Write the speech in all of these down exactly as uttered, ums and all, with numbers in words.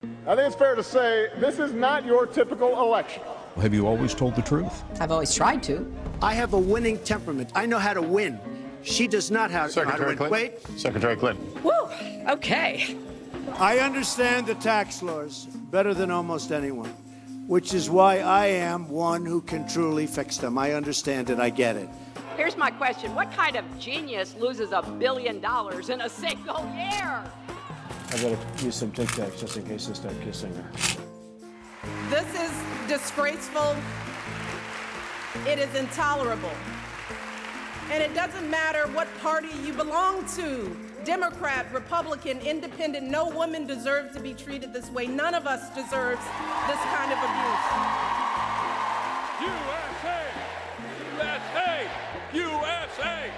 I think it's fair to say this is not your typical election. Have you always told the truth? I've always tried to. I have a winning temperament. I know how to win. She does not have how to win. Clinton. Wait. Secretary Clinton. Woo, okay. I understand the tax laws better than almost anyone, which is why I am one who can truly fix them. I understand it. I get it. Here's my question. What kind of genius loses a billion dollars in a single year? I better use some Tic Tacs just in case they start kissing her. This is disgraceful. It is intolerable. And it doesn't matter what party you belong to. Democrat, Republican, Independent, no woman deserves to be treated this way. None of us deserves this kind of abuse. U S A! U S A! U S A!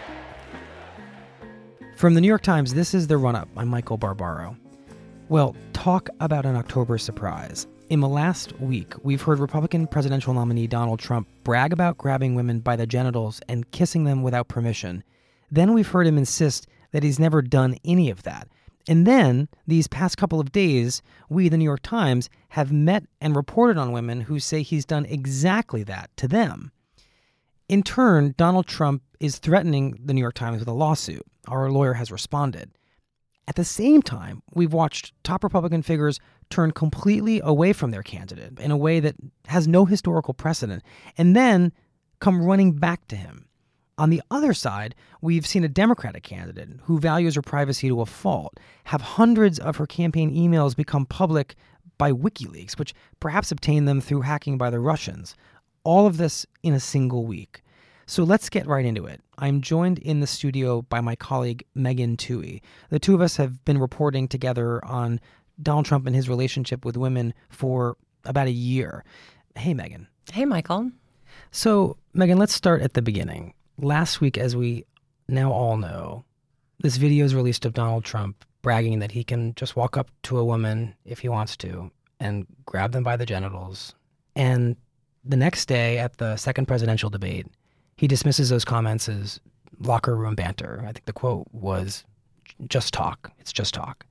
From the New York Times, this is The Run-Up. I'm Michael Barbaro. Well, talk about an October surprise. In the last week, we've heard Republican presidential nominee Donald Trump brag about grabbing women by the genitals and kissing them without permission. Then we've heard him insist that he's never done any of that. And then, these past couple of days, we, the New York Times, have met and reported on women who say he's done exactly that to them. In turn, Donald Trump is threatening the New York Times with a lawsuit. Our lawyer has responded. At the same time, we've watched top Republican figures turn completely away from their candidate in a way that has no historical precedent, and then come running back to him. On the other side, we've seen a Democratic candidate who values her privacy to a fault have hundreds of her campaign emails become public by WikiLeaks, which perhaps obtained them through hacking by the Russians. All of this in a single week. So let's get right into it. I'm joined in the studio by my colleague Megan Twohey. The two of us have been reporting together on Donald Trump and his relationship with women for about a year. Hey, Megan. Hey, Michael. So, Megan, let's start at the beginning. Last week, as we now all know, this video is released of Donald Trump bragging that he can just walk up to a woman if he wants to and grab them by the genitals. And the next day at the second presidential debate, he dismisses those comments as locker room banter. I think the quote was, just talk. It's just talk.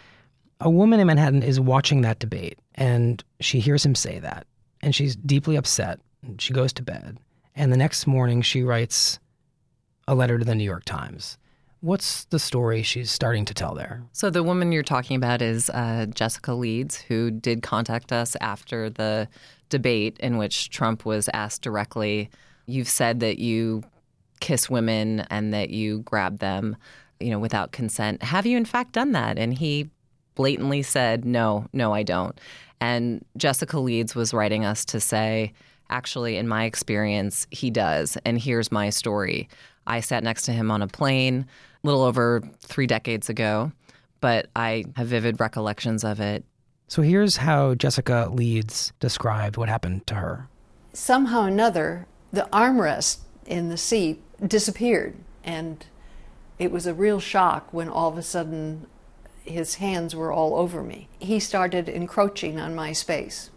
A woman in Manhattan is watching that debate, and she hears him say that, and she's deeply upset. She goes to bed, and the next morning she writes a letter to the New York Times. What's the story she's starting to tell there? So the woman you're talking about is uh, Jessica Leeds, who did contact us after the debate in which Trump was asked directly, you've said that you kiss women and that you grab them, you know, without consent. Have you in fact done that? And he blatantly said, no, no, I don't. And Jessica Leeds was writing us to say, actually, in my experience, he does. And here's my story. I sat next to him on a plane a little over three decades ago, but I have vivid recollections of it. So here's how Jessica Leeds described what happened to her. Somehow or another, the armrest in the seat disappeared, and it was a real shock when all of a sudden his hands were all over me. He started encroaching on my space,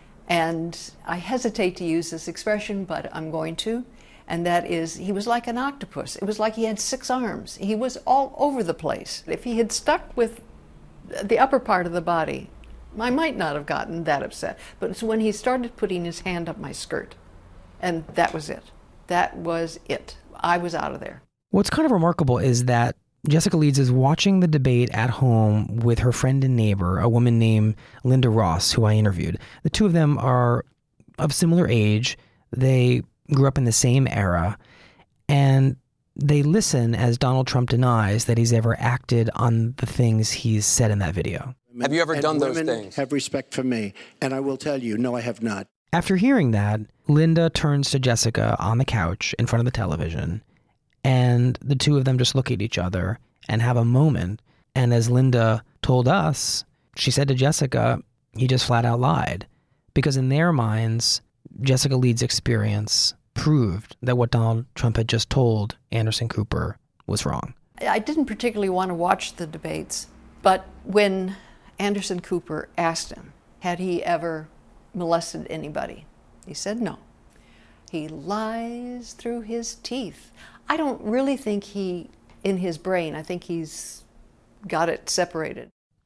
and I hesitate to use this expression, but I'm going to, and that is, he was like an octopus. It was like he had six arms. He was all over the place. If he had stuck with the upper part of the body, I might not have gotten that upset, but it's when he started putting his hand up my skirt. And that was it. That was it. I was out of there. What's kind of remarkable is that Jessica Leeds is watching the debate at home with her friend and neighbor, a woman named Linda Ross, who I interviewed. The two of them are of similar age. They grew up in the same era. And they listen as Donald Trump denies that he's ever acted on the things he's said in that video. Have you ever and done those women things? Have respect for me. And I will tell you, no, I have not. After hearing that, Linda turns to Jessica on the couch in front of the television, and the two of them just look at each other and have a moment. And as Linda told us, she said to Jessica, he just flat out lied. Because in their minds, Jessica Leeds' experience proved that what Donald Trump had just told Anderson Cooper was wrong. I didn't particularly want to watch the debates, but when Anderson Cooper asked him, had he ever molested anybody? He said no. He lies through his teeth. I don't really think he, in his brain, I think he's got it separated.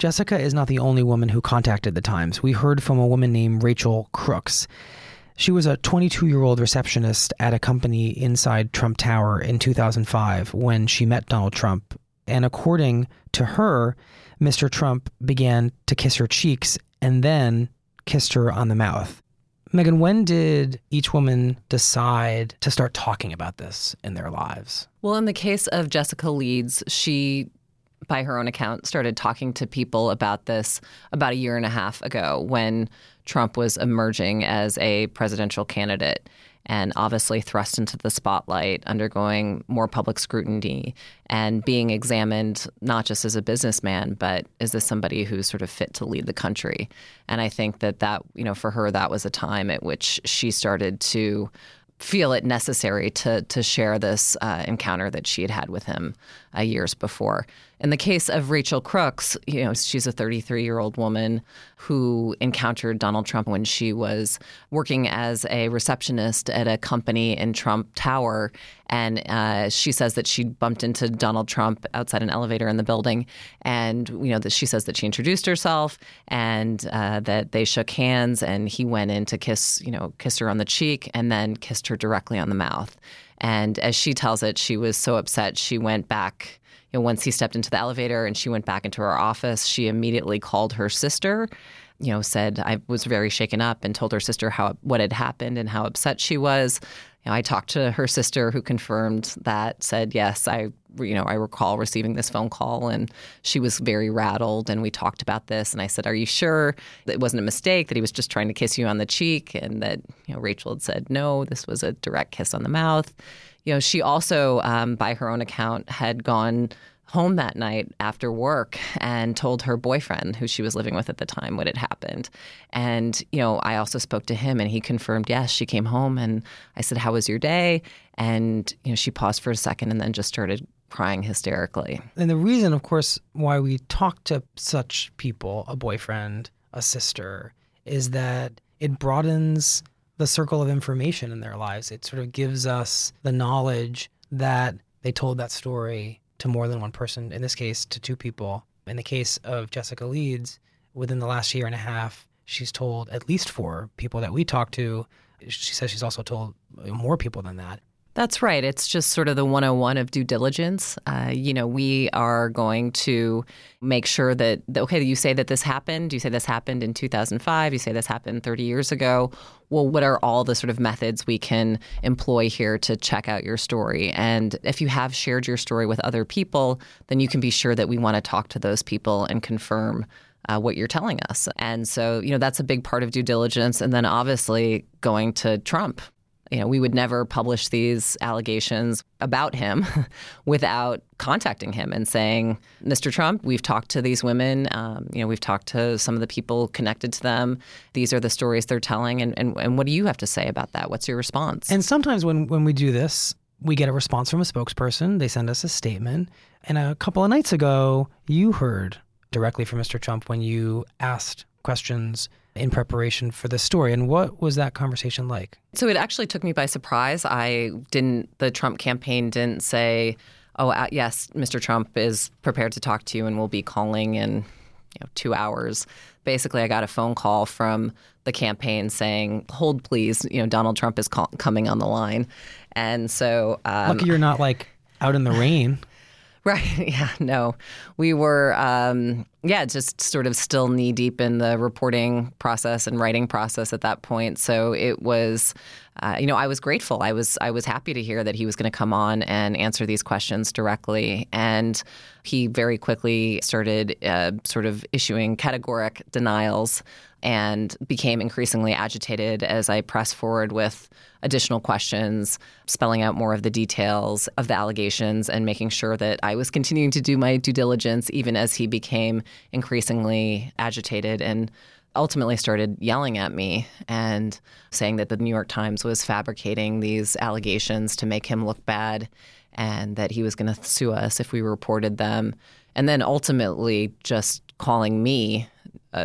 Jessica is not the only woman who contacted the Times. We heard from a woman named Rachel Crooks. She was a twenty-two-year-old receptionist at a company inside Trump Tower in two thousand five when she met Donald Trump. And according to her, Mister Trump began to kiss her cheeks and then kissed her on the mouth. Megyn, when did each woman decide to start talking about this in their lives? Well, in the case of Jessica Leeds, she, by her own account, started talking to people about this about a year and a half ago when Trump was emerging as a presidential candidate and obviously thrust into the spotlight, undergoing more public scrutiny and being examined not just as a businessman, but is this somebody who's sort of fit to lead the country? And I think that that, you know, for her, that was a time at which she started to feel it necessary to to share this uh, encounter that she had had with him uh, years before. In the case of Rachel Crooks, you know, she's a thirty-three-year-old woman who encountered Donald Trump when she was working as a receptionist at a company in Trump Tower. And uh, she says that she bumped into Donald Trump outside an elevator in the building. And, you know, that she says that she introduced herself and uh, that they shook hands and he went in to kiss, you know, kiss her on the cheek and then kissed her directly on the mouth. And as she tells it, she was so upset, she went back. You know, once he stepped into the elevator and she went back into her office, she immediately called her sister, you know, said I was very shaken up and told her sister how what had happened and how upset she was. You know, I talked to her sister who confirmed that, said, yes, I, you know, I recall receiving this phone call and she was very rattled and we talked about this. And I said, are you sure that it wasn't a mistake, that he was just trying to kiss you on the cheek? And that, you know, Rachel had said, no, this was a direct kiss on the mouth. You know, she also, um, by her own account, had gone home that night after work and told her boyfriend, who she was living with at the time, what had happened. And, you know, I also spoke to him and he confirmed, yes, she came home and I said, how was your day? And, you know, she paused for a second and then just started crying hysterically. And the reason, of course, why we talk to such people, a boyfriend, a sister, is that it broadens the circle of information in their lives. It sort of gives us the knowledge that they told that story to more than one person, in this case, to two people. In the case of Jessica Leeds, within the last year and a half, she's told at least four people that we talked to. She says she's also told more people than that. That's right. It's just sort of the one oh one of due diligence. Uh, you know, we are going to make sure that, okay, you say that this happened. You say this happened in two thousand five. You say this happened thirty years ago. Well, what are all the sort of methods we can employ here to check out your story? And if you have shared your story with other people, then you can be sure that we want to talk to those people and confirm Uh, what you're telling us. And so, you know, that's a big part of due diligence. And then obviously going to Trump. You know, we would never publish these allegations about him without contacting him and saying, Mister Trump, we've talked to these women. Um, you know, we've talked to some of the people connected to them. These are the stories they're telling. And, and, and what do you have to say about that? What's your response? And sometimes when, when we do this, we get a response from a spokesperson. They send us a statement. And a couple of nights ago, you heard directly from Mister Trump when you asked questions in preparation for this story. And what was that conversation like? So it actually took me by surprise. I didn't, the Trump campaign didn't say, oh, uh, yes, Mister Trump is prepared to talk to you and we'll be calling in, you know, two hours. Basically, I got a phone call from the campaign saying, hold, please, you know, Donald Trump is call- coming on the line. And so... Um, Lucky you're not like out in the rain. Right. Yeah. No, we were, um, yeah, just sort of still knee deep in the reporting process and writing process at that point. So it was, uh, you know, I was grateful. I was I was happy to hear that he was going to come on and answer these questions directly. And he very quickly started uh, sort of issuing categoric denials and became increasingly agitated as I pressed forward with additional questions, spelling out more of the details of the allegations and making sure that I was continuing to do my due diligence even as he became increasingly agitated and ultimately started yelling at me and saying that the New York Times was fabricating these allegations to make him look bad and that he was going to sue us if we reported them. And then ultimately just calling me a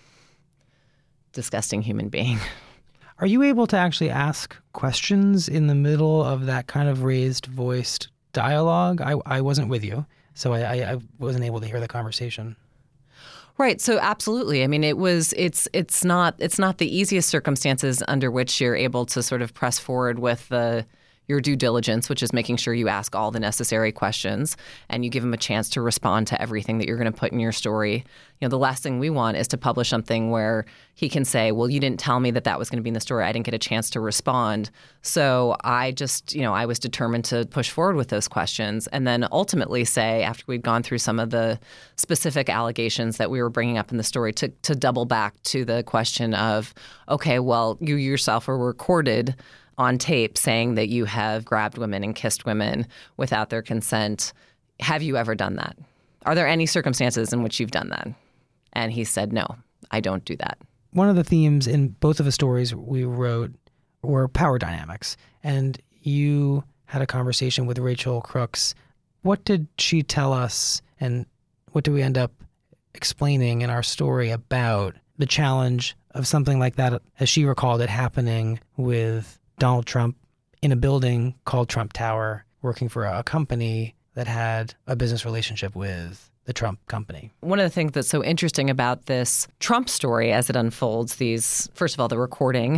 disgusting human being. Are you able to actually ask questions in the middle of that kind of raised voiced dialogue? I, I wasn't with you, so I, I, I wasn't able to hear the conversation. Right. So absolutely. I mean, it was it's it's not it's not the easiest circumstances under which you're able to sort of press forward with the your due diligence, which is making sure you ask all the necessary questions and you give him a chance to respond to everything that you're going to put in your story. You know, the last thing we want is to publish something where he can say, well, you didn't tell me that that was going to be in the story. I didn't get a chance to respond. So I just, you know, I was determined to push forward with those questions and then ultimately say, after we'd gone through some of the specific allegations that we were bringing up in the story, to, to double back to the question of, okay, well, you yourself were recorded on tape saying that you have grabbed women and kissed women without their consent. Have you ever done that? Are there any circumstances in which you've done that? And he said, no, I don't do that. One of the themes in both of the stories we wrote were power dynamics. And you had a conversation with Rachel Crooks. What did she tell us, and what do we end up explaining in our story about the challenge of something like that, as she recalled it, happening with Donald Trump in a building called Trump Tower, working for a company that had a business relationship with the Trump company? One of the things that's so interesting about this Trump story as it unfolds, these, first of all, the recording,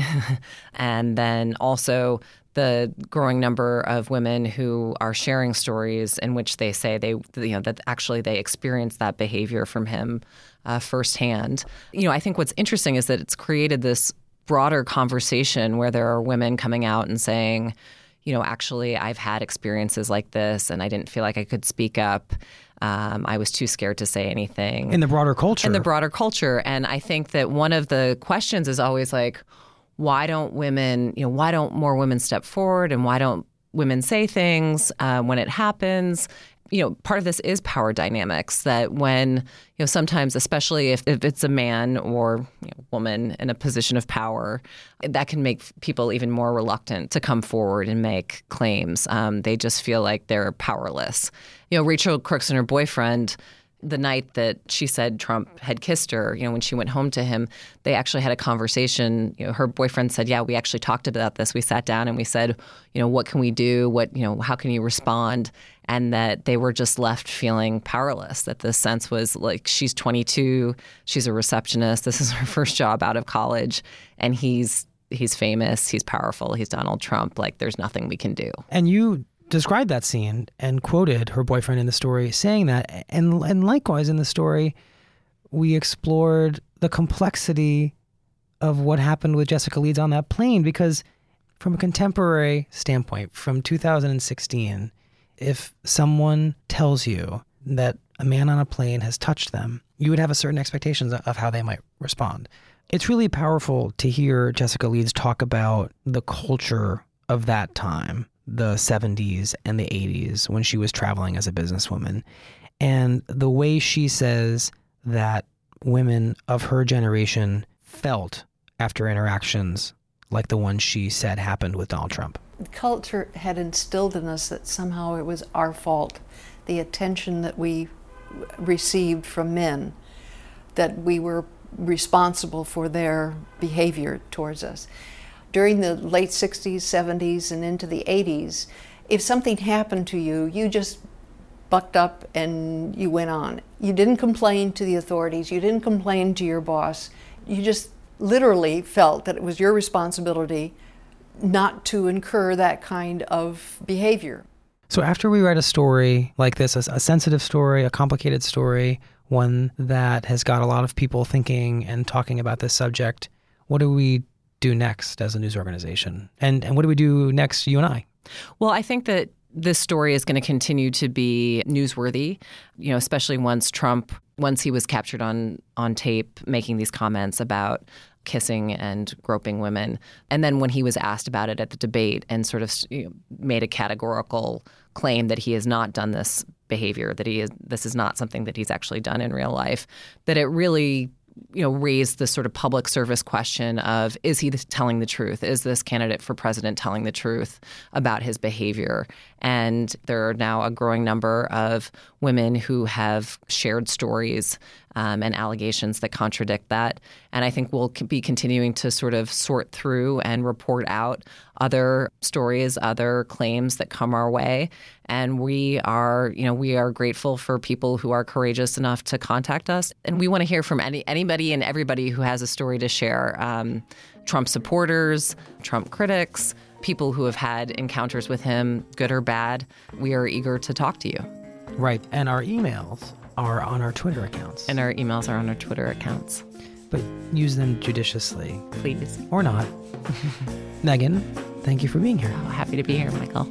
and then also the growing number of women who are sharing stories in which they say they, you know, that actually they experienced that behavior from him uh, firsthand. You know, I think what's interesting is that it's created this broader conversation where there are women coming out and saying, you know, actually, I've had experiences like this and I didn't feel like I could speak up. Um, I was too scared to say anything. In the broader culture. In the broader culture. And I think that one of the questions is always like, why don't women, you know, why don't more women step forward and why don't women say things uh, when it happens? You know, part of this is power dynamics, that when, you know, sometimes, especially if, if it's a man or, you know, woman in a position of power, that can make people even more reluctant to come forward and make claims. Um, they just feel like they're powerless. You know, Rachel Crooks and her boyfriend, the night that she said Trump had kissed her, you know, when she went home to him, they actually had a conversation. You know, her boyfriend said, yeah, we actually talked about this. We sat down and we said, you know, what can we do? What, you know, how can you respond? And that they were just left feeling powerless, that the sense was like, she's twenty-two, she's a receptionist, this is her first job out of college, and he's he's famous, he's powerful, he's Donald Trump, like there's nothing we can do. And you described that scene and quoted her boyfriend in the story saying that. And, and likewise in the story, we explored the complexity of what happened with Jessica Leeds on that plane, because from a contemporary standpoint, from two thousand sixteen, if someone tells you that a man on a plane has touched them, you would have a certain expectations of how they might respond. It's really powerful to hear Jessica Leeds talk about the culture of that time, the seventies and the eighties, when she was traveling as a businesswoman, and the way she says that women of her generation felt after interactions like the one she said happened with Donald Trump. Culture had instilled in us that somehow it was our fault, the attention that we received from men, that we were responsible for their behavior towards us. During the late sixties, seventies, and into the eighties, if something happened to you, you just bucked up and you went on. You didn't complain to the authorities, you didn't complain to your boss, you just literally felt that it was your responsibility not to incur that kind of behavior. So after we write a story like this, a, a sensitive story, a complicated story, one that has got a lot of people thinking and talking about this subject, what do we do next as a news organization? And and what do we do next, you and I? Well, I think that this story is going to continue to be newsworthy, you know, especially once Trump, once he was captured on on tape making these comments about kissing and groping women. And then when he was asked about it at the debate and sort of, you know, made a categorical claim that he has not done this behavior, that he is, this is not something that he's actually done in real life, that it really, you know, raised the sort of public service question of, is he telling the truth? Is this candidate for president telling the truth about his behavior? And there are now a growing number of women who have shared stories um, and allegations that contradict that. And I think we'll be continuing to sort of sort through and report out other stories, other claims that come our way. And we are, you know, we are grateful for people who are courageous enough to contact us. And we want to hear from any anybody and everybody who has a story to share. Um, Trump supporters, Trump critics, people who have had encounters with him, good or bad. We are eager to talk to you. Right. And our emails are on our Twitter accounts. And our emails are on our Twitter accounts. But use them judiciously. Please. Or not. Megan, thank you for being here. Oh, happy to be here, Michael.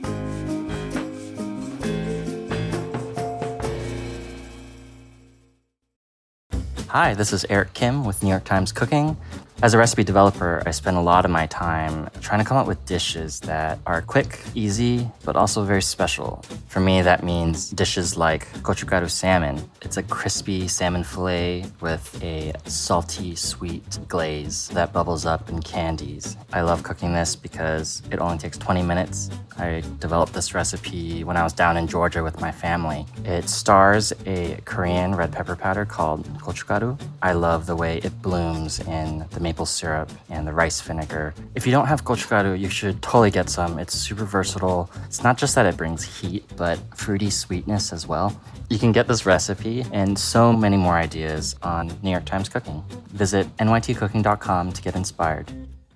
Hi, this is Eric Kim with New York Times Cooking. As a recipe developer, I spend a lot of my time trying to come up with dishes that are quick, easy, but also very special. For me, that means dishes like gochugaru salmon. It's a crispy salmon fillet with a salty, sweet glaze that bubbles up and candies. I love cooking this because it only takes twenty minutes. I developed this recipe when I was down in Georgia with my family. It stars a Korean red pepper powder called gochugaru. I love the way it blooms in the maple syrup and the rice vinegar. If you don't have gochugaru, you should totally get some. It's super versatile. It's not just that it brings heat, but fruity sweetness as well. You can get this recipe and so many more ideas on New York Times Cooking. Visit N Y T cooking dot com to get inspired.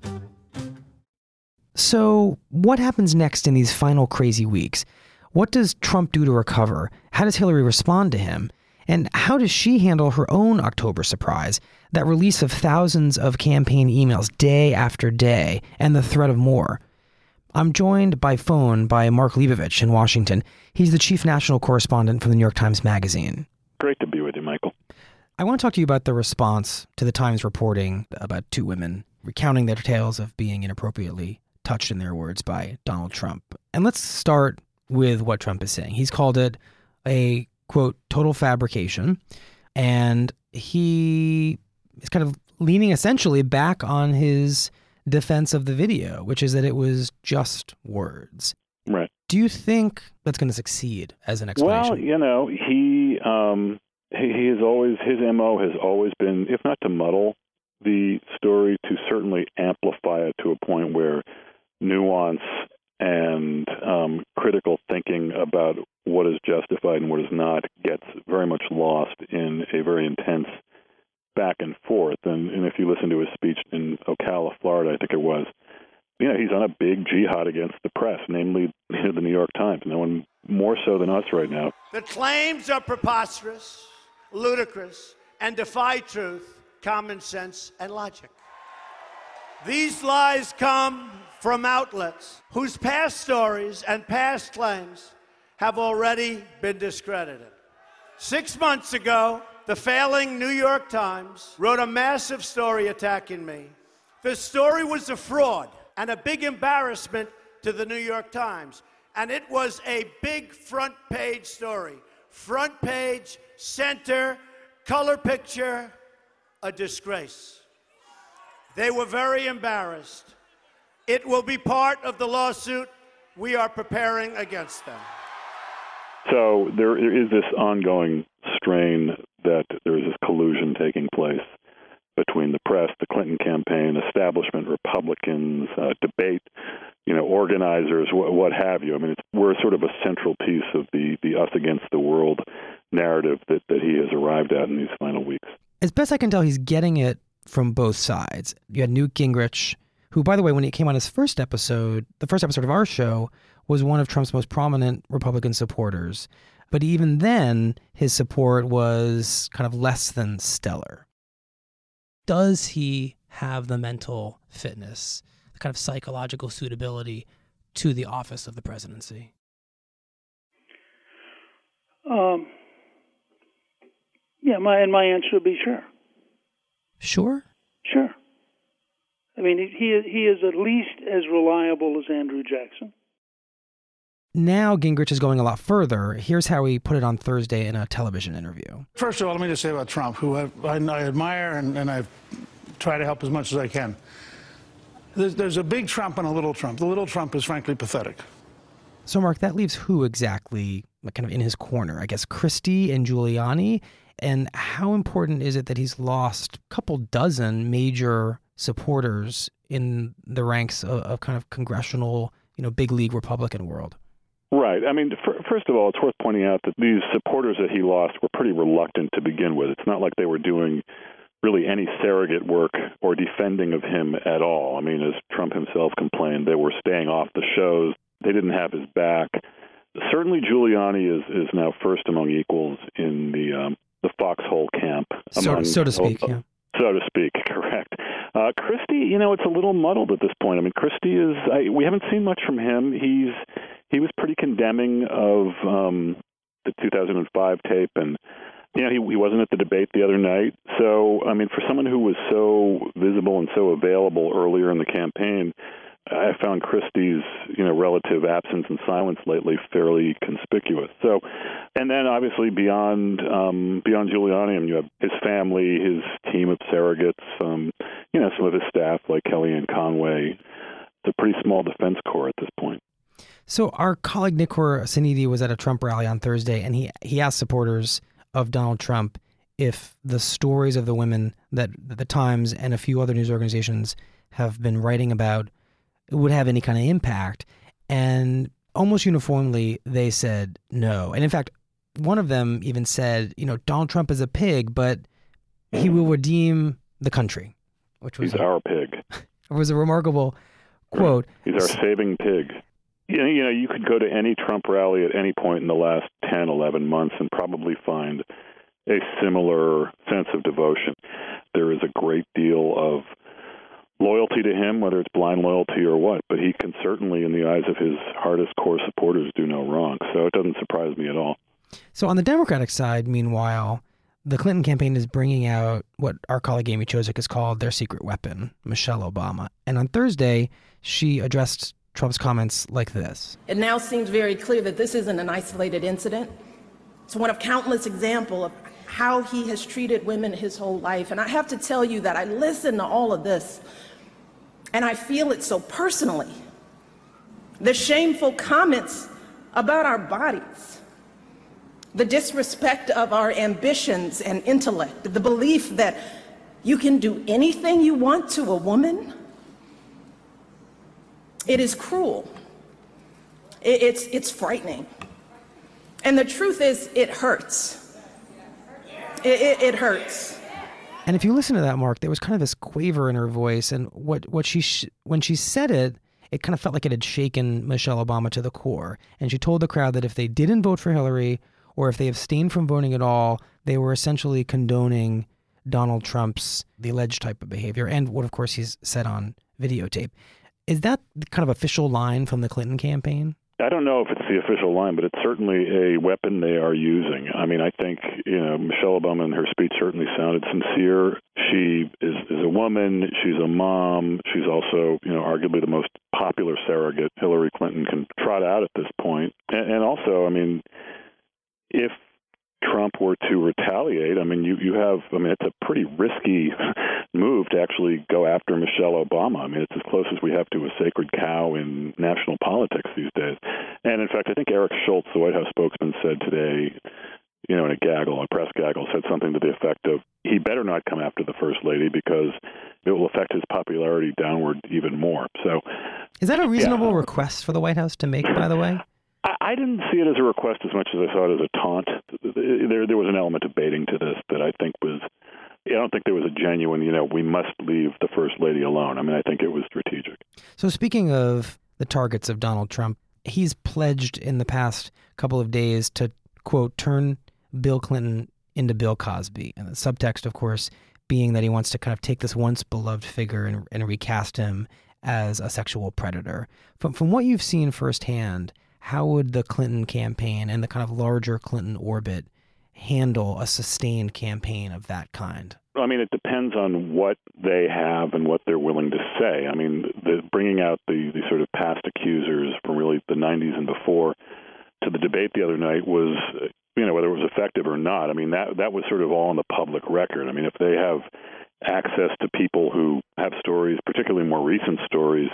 So, what happens next in these final crazy weeks? What does Trump do to recover? How does Hillary respond to him? And how does she handle her own October surprise, that release of thousands of campaign emails day after day, and the threat of more? I'm joined by phone by Mark Leibovich in Washington. He's the chief national correspondent for the New York Times Magazine. Great to be with you, Michael. I want to talk to you about the response to the Times reporting about two women recounting their tales of being inappropriately touched, in their words, by Donald Trump. And let's start with what Trump is saying. He's called it a, quote, total fabrication. And he is kind of leaning essentially back on his defense of the video, which is that it was just words. Right. Do you think that's going to succeed as an explanation? Well, you know, he, um, he, he has always, his M O has always been, if not to muddle the story, to certainly amplify it to a point where nuance and um, critical thinking about what is justified and what is not gets very much lost in a very intense back and forth. And, and if you listen to his speech in Ocala, Florida, I think it was, you know, he's on a big jihad against the press, namely you know, the New York Times. No one more so than us right now. The claims are preposterous, ludicrous, and defy truth, common sense, and logic. These lies come from outlets whose past stories and past claims have already been discredited. Six months ago, the failing New York Times wrote a massive story attacking me. The story was a fraud and a big embarrassment to the New York Times. And it was a big front page story. Front page, center, color picture, a disgrace. They were very embarrassed. It will be part of the lawsuit we are preparing against them. So there is this ongoing strain that there is this collusion taking place between the press, the Clinton campaign, establishment Republicans, uh, debate, you know, organizers, wh- what have you. I mean, it's, we're sort of a central piece of the, the us against the world narrative that, that he has arrived at in these final weeks. As best I can tell, he's getting it from both sides. You had Newt Gingrich, who, by the way, when he came on his first episode, the first episode of our show, was one of Trump's most prominent Republican supporters. But even then, his support was kind of less than stellar. Does he have the mental fitness, the kind of psychological suitability to the office of the presidency? Um. Yeah, my and my answer would be sure. Sure? Sure. I mean, he is, he is at least as reliable as Andrew Jackson. Now Gingrich is going a lot further. Here's how he put it on Thursday in a television interview. First of all, let me just say about Trump, who I, I, I admire and, and I try to help as much as I can. There's, there's a big Trump and a little Trump. The little Trump is frankly pathetic. So, Mark, that leaves who exactly kind of in his corner? I guess Christie and Giuliani. And how important is it that he's lost a couple dozen major supporters in the ranks of, of kind of congressional, you know, big league Republican world? Right. I mean, for, first of all, it's worth pointing out that these supporters that he lost were pretty reluctant to begin with. It's not like they were doing really any surrogate work or defending of him at all. I mean, as Trump himself complained, they were staying off the shows. They didn't have his back. Certainly Giuliani is, is now first among equals in the um, the foxhole camp. So, among, so to speak, uh, yeah. So to speak, correct. Uh, Christie, you know, it's a little muddled at this point. I mean, Christie is, I, we haven't seen much from him. He's He was pretty condemning of um, the two thousand five tape, and you know he, he wasn't at the debate the other night. So, I mean, for someone who was so visible and so available earlier in the campaign, I found Christie's you know relative absence and silence lately fairly conspicuous. So, and then obviously beyond um, beyond Giuliani, I mean, you have his family, his team of surrogates, um, you know, some of his staff like Kellyanne Conway. It's a pretty small defense corps at this point. So our colleague Nikhil Sanidi was at a Trump rally on Thursday, and he, he asked supporters of Donald Trump if the stories of the women that the Times and a few other news organizations have been writing about would have any kind of impact. And almost uniformly, they said no. And in fact, one of them even said, you know, Donald Trump is a pig, but he will redeem the country, which was He's a, our pig. It was a remarkable quote. He's our saving pig. You know, you know, you could go to any Trump rally at any point in the last ten, eleven months and probably find a similar sense of devotion. There is a great deal of loyalty to him, whether it's blind loyalty or what, but he can certainly, in the eyes of his hardest core supporters, do no wrong. So it doesn't surprise me at all. So on the Democratic side, meanwhile, the Clinton campaign is bringing out what our colleague Amy Chozick has called their secret weapon, Michelle Obama. And on Thursday, she addressed Trump's comments like this. It now seems very clear that this isn't an isolated incident. It's one of countless examples of how he has treated women his whole life. And I have to tell you that I listen to all of this, and I feel it so personally. The shameful comments about our bodies, the disrespect of our ambitions and intellect, the belief that you can do anything you want to a woman. It is cruel. It's, it's frightening. And the truth is, it hurts. It, it, it hurts. And if you listen to that, Mark, there was kind of this quaver in her voice. And what, what she sh- when she said it, it kind of felt like it had shaken Michelle Obama to the core. And she told the crowd that if they didn't vote for Hillary or if they abstained from voting at all, they were essentially condoning Donald Trump's, the alleged type of behavior, and what, of course, he's said on videotape. Is that the kind of official line from the Clinton campaign? I don't know if it's the official line, but it's certainly a weapon they are using. I mean, I think, you know, Michelle Obama in her speech certainly sounded sincere. She is, is a woman. She's a mom. She's also, you know, arguably the most popular surrogate Hillary Clinton can trot out at this point. And, and also, I mean, if Trump were to retaliate, I mean, you, you have, I mean, it's a pretty risky move to actually go after Michelle Obama. I mean, it's as close as we have to a sacred cow in national politics these days. And in fact, I think Eric Schultz, the White House spokesman, said today, you know, in a gaggle, a press gaggle, said something to the effect of, he better not come after the First Lady because it will affect his popularity downward even more. So, is that a reasonable yeah. request for the White House to make, by the way? I didn't see it as a request as much as I saw it as a taunt. There, there was an element of baiting to this that I think was, I don't think there was a genuine, you know, we must leave the First Lady alone. I mean, I think it was strategic. So speaking of the targets of Donald Trump, he's pledged in the past couple of days to, quote, turn Bill Clinton into Bill Cosby. And the subtext, of course, being that he wants to kind of take this once beloved figure and, and recast him as a sexual predator. From, from what you've seen firsthand, how would the Clinton campaign and the kind of larger Clinton orbit handle a sustained campaign of that kind? I mean, it depends on what they have and what they're willing to say. I mean, the, bringing out the, the sort of past accusers from really the nineties and before to the debate the other night was, you know, whether it was effective or not. I mean, that that was sort of all on the public record. I mean, if they have access to people who have stories, particularly more recent stories,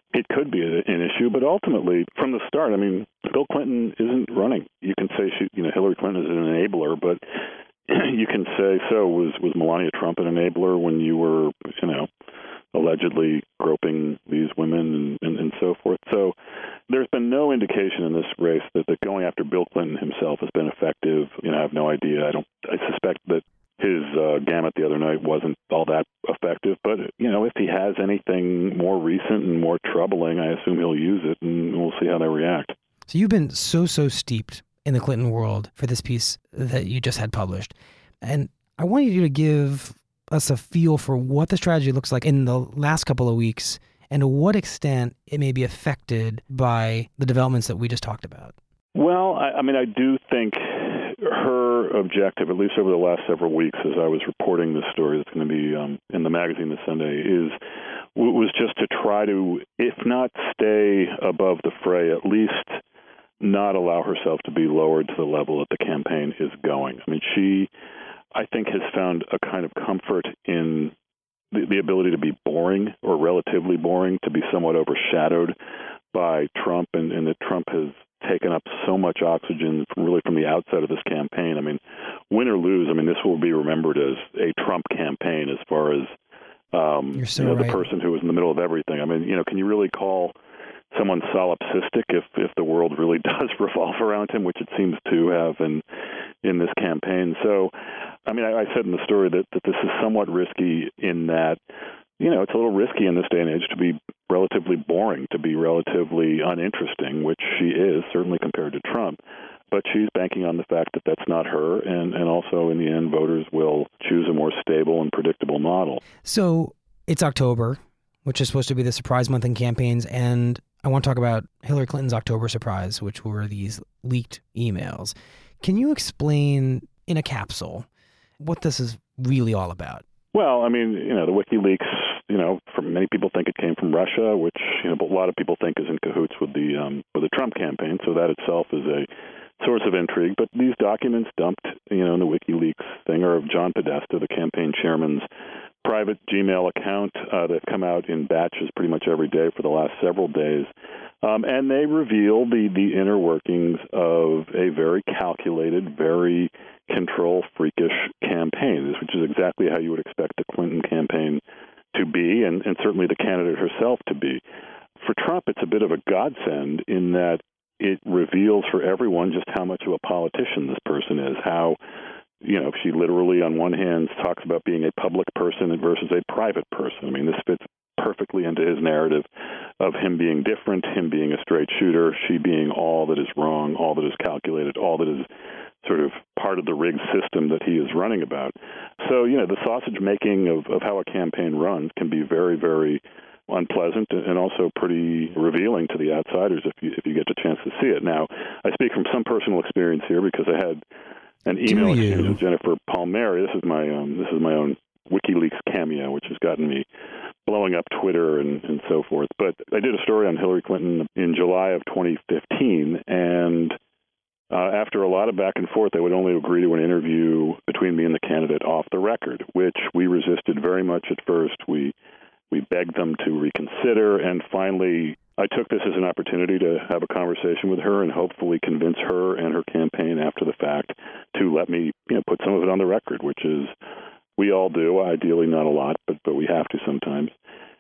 it could be an issue, but ultimately, from the start, I mean, Bill Clinton isn't running. You can say she, you know, Hillary Clinton is an enabler, but you can say, so was was Melania Trump an enabler when you were, you know, allegedly groping these women and, and, and so forth? So there's been no indication in this race that, that going after Bill Clinton himself has been effective. You know, I have no idea. I don't. I suspect that his uh, gamut the other night wasn't all that effective. But, you know, if he has anything more recent and more troubling, I assume he'll use it, and we'll see how they react. So you've been so, so steeped in the Clinton world for this piece that you just had published. And I wanted you to give us a feel for what the strategy looks like in the last couple of weeks and to what extent it may be affected by the developments that we just talked about. Well, I, I mean, I do think her objective, at least over the last several weeks, as I was reporting this story that's going to be um, in the magazine this Sunday, is was just to try to, if not stay above the fray, at least not allow herself to be lowered to the level that the campaign is going. I mean, she, I think, has found a kind of comfort in the, the ability to be boring or relatively boring, to be somewhat overshadowed by Trump, and, and that Trump has taken up so much oxygen from really from the outset of this campaign. I mean, win or lose, I mean, this will be remembered as a Trump campaign as far as um, You're so you know, right. the person who was in the middle of everything. I mean, you know, can you really call someone solipsistic if, if the world really does revolve around him, which it seems to have in in this campaign? So, I mean, I, I said in the story that, that this is somewhat risky in that, you know, it's a little risky in this day and age to be relatively boring, to be relatively uninteresting, which she is, certainly compared to Trump. But she's banking on the fact that that's not her, and, and also in the end, voters will choose a more stable and predictable model. So it's October, which is supposed to be the surprise month in campaigns, and I want to talk about Hillary Clinton's October surprise, which were these leaked emails. Can you explain in a capsule what this is really all about? Well, I mean, you know, the WikiLeaks, you know, for many people think it came from Russia, which, you know, a lot of people think is in cahoots with the um, with the Trump campaign. So that itself is a source of intrigue. But these documents dumped, you know, in the WikiLeaks thing are of John Podesta, the campaign chairman's private Gmail account. Uh, they've come out in batches pretty much every day for the last several days. Um, and they reveal the, the inner workings of a very calculated, very control-freakish campaign, which is exactly how you would expect the Clinton campaign to be, and, and certainly the candidate herself to be. For Trump, it's a bit of a godsend in that it reveals for everyone just how much of a politician this person is, how, you know, she literally on one hand talks about being a public person versus a private person. I mean, this fits perfectly into his narrative of him being different, him being a straight shooter, she being all that is wrong, all that is calculated, all that is sort of part of the rigged system that he is running about. So, you know, the sausage making of, of how a campaign runs can be very, very unpleasant and also pretty revealing to the outsiders if you if you get the chance to see it. Now, I speak from some personal experience here because I had an email exchange with Jennifer Palmieri. This is my um, this is my own WikiLeaks cameo, which has gotten me blowing up Twitter and, and so forth. But I did a story on Hillary Clinton in July of twenty fifteen, and uh, after a lot of back and forth, they would only agree to an interview between me and the candidate off the record, which we resisted very much at first. We we begged them to reconsider, and finally I took this as an opportunity to have a conversation with her and hopefully convince her and her campaign after the fact to let me, you know, put some of it on the record, which is we all do, ideally not a lot, but but we have to sometimes.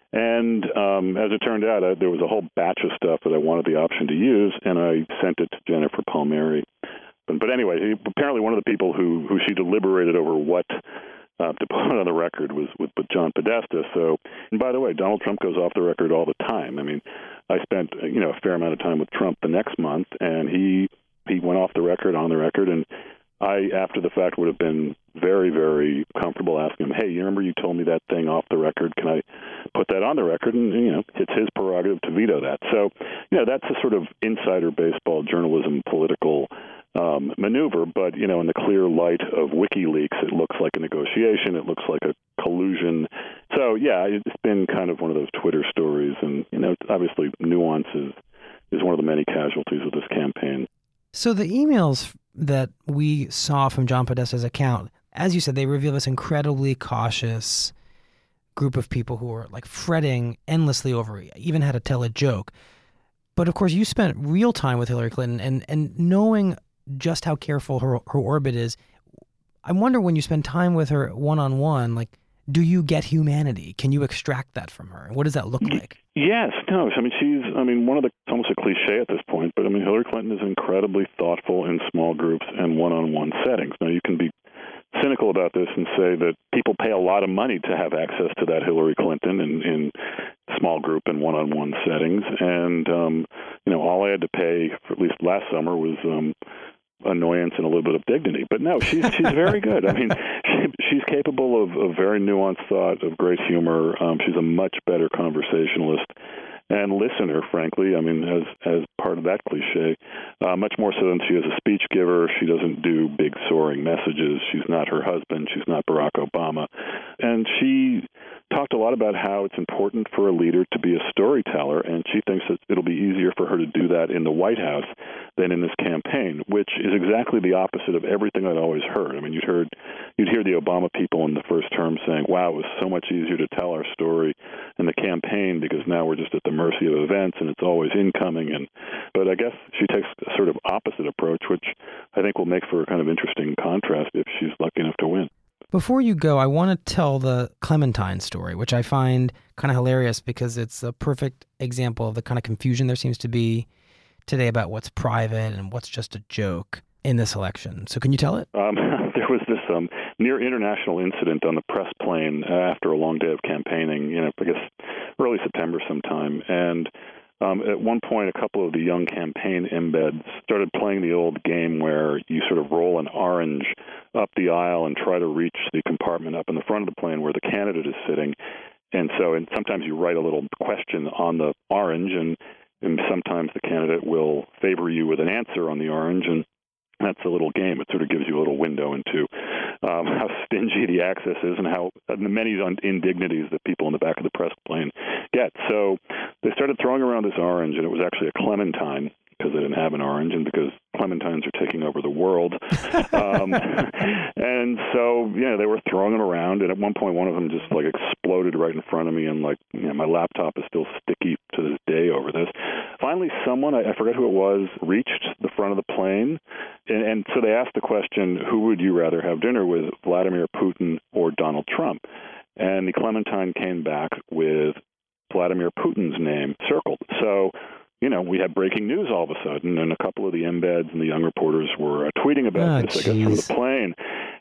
And um, as it turned out, I, there was a whole batch of stuff that I wanted the option to use, and I sent it to Jennifer Palmieri. But, but anyway, he, apparently one of the people who, who she deliberated over what uh, to put on the record was with, with John Podesta. So, and by the way, Donald Trump goes off the record all the time. I mean, I spent you know a fair amount of time with Trump the next month, and he he went off the record, on the record, and I, after the fact, would have been very, very comfortable asking him, hey, you remember you told me that thing off the record? Can I put that on the record? And, you know, it's his prerogative to veto that. So, you know, that's a sort of insider baseball journalism political um, maneuver. But, you know, in the clear light of WikiLeaks, it looks like a negotiation. It looks like a collusion. So, yeah, it's been kind of one of those Twitter stories. And, you know, obviously nuance is, is one of the many casualties of this campaign. So the emails that we saw from John Podesta's account, as you said, they reveal this incredibly cautious, group of people who were like fretting endlessly over it, even had to tell a joke. But of course, you spent real time with Hillary Clinton, and, and knowing just how careful her her orbit is, I wonder when you spend time with her one-on-one, like, do you get humanity? Can you extract that from her? What does that look like? Yes, no. I mean, she's, I mean, one of the, it's almost a cliche at this point, but I mean, Hillary Clinton is incredibly thoughtful in small groups and one-on-one settings. Now, you can be cynical about this and say that people pay a lot of money to have access to that Hillary Clinton in, in small group and one-on-one settings. And, um, you know, all I had to pay, for at least last summer, was um, annoyance and a little bit of dignity. But no, she's she's very good. I mean, she, she's capable of, of very nuanced thought, of great humor. Um, she's a much better conversationalist and listener, frankly. I mean, as as part of that cliche, uh, much more so than she is a speech giver. She doesn't do big soaring messages. She's not her husband. She's not Barack Obama. And she talked a lot about how it's important for a leader to be a storyteller, and she thinks that it'll be easier for her to do that in the White House than in this campaign, which is exactly the opposite of everything I'd always heard. I mean, you'd heard, you'd hear the Obama people in the first term saying, wow, it was so much easier to tell our story in the campaign because now we're just at the mercy of events and it's always incoming. And but I guess she takes a sort of opposite approach, which I think will make for a kind of interesting contrast if she's lucky enough to win. Before you go, I want to tell the Clementine story, which I find kind of hilarious because it's a perfect example of the kind of confusion there seems to be today about what's private and what's just a joke in this election. So can you tell it? Um, there was this um, near international incident on the press plane after a long day of campaigning, you know, I guess early September sometime. And Um, at one point, a couple of the young campaign embeds started playing the old game where you sort of roll an orange up the aisle and try to reach the compartment up in the front of the plane where the candidate is sitting. And so and sometimes you write a little question on the orange, and, and sometimes the candidate will favor you with an answer on the orange, and that's a little game. It sort of gives you a little window into um, how stingy the access is and how and the many indignities that people in the back of the press plane get. So they started throwing around this orange, and it was actually a clementine because they didn't have an orange and because clementines are taking over the world. um, and so, yeah, they were throwing them around, and at one point one of them just like exploded right in front of me, and like, you know, my laptop is still sticky to this day over this. Finally, someone, I, I forget who it was, reached the front of the plane, and, and so they asked the question, who would you rather have dinner with, Vladimir Putin or Donald Trump? And the clementine came back with Vladimir Putin's name circled. So, you know, we had breaking news all of a sudden, and a couple of the embeds and the young reporters were uh, tweeting about oh, this, I guess, from the plane.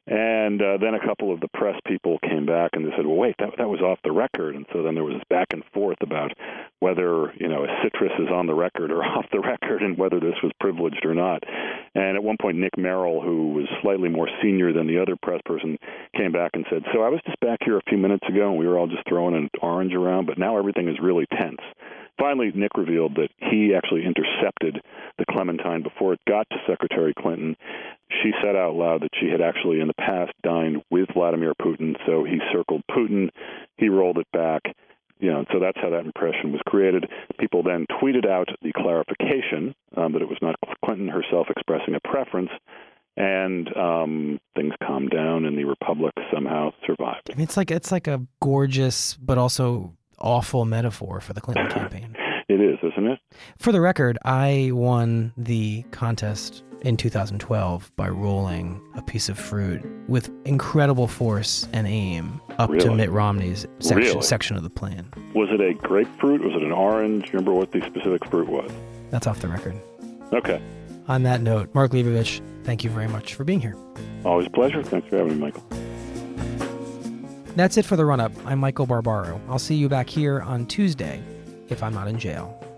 And uh, then a couple of the press people came back and they said, well, wait, that, that was off the record. And so then there was this back and forth about whether, you know, a citrus is on the record or off the record and whether this was privileged or not. And at one point, Nick Merrill, who was slightly more senior than the other press person, came back and said, so I was just back here a few minutes ago and we were all just throwing an orange around, but now everything is really tense. Finally, Nick revealed that he actually intercepted the clementine before it got to Secretary Clinton. She said out loud that she had actually in the past dined with Vladimir Putin, so he circled Putin, he rolled it back, you know, so that's how that impression was created. People then tweeted out the clarification um, that it was not Clinton herself expressing a preference, and um, things calmed down, and the Republic somehow survived. I mean, it's like it's like a gorgeous but also awful metaphor for the Clinton campaign. It is, isn't it? For the record, I won the contest in two thousand twelve by rolling a piece of fruit with incredible force and aim up really? to Mitt Romney's section, really? section of the plan. Was it a grapefruit? Was it an orange? Do you remember what the specific fruit was? That's off the record. Okay. On that note, Mark Leibovich, thank you very much for being here. Always a pleasure. Thanks for having me, Michael. That's it for The Run-Up. I'm Michael Barbaro. I'll see you back here on Tuesday if I'm not in jail.